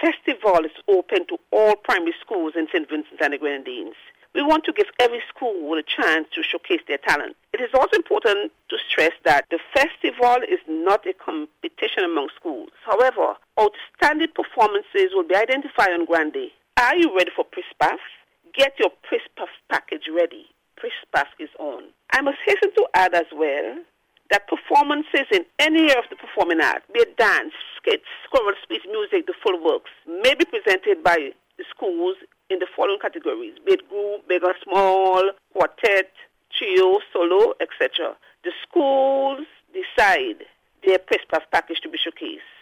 festival is open to all primary schools in St. Vincent and the Grenadines. We want to give every school a chance to showcase their talent. It is also important to stress that the festival is not a competition among schools. However, outstanding performances will be identified on Grand Day. Are you ready for PRISPAF? Get your PRISPAF package ready. PRISPAF is on. I must hasten to add as well that performances in any area of the performing art, be it dance, skits, choral, speech, music, the full works, may be presented by the schools in the following categories, be it group, big or small, quartet, trio, solo, etc. The schools decide their PRISPAF package to be showcased.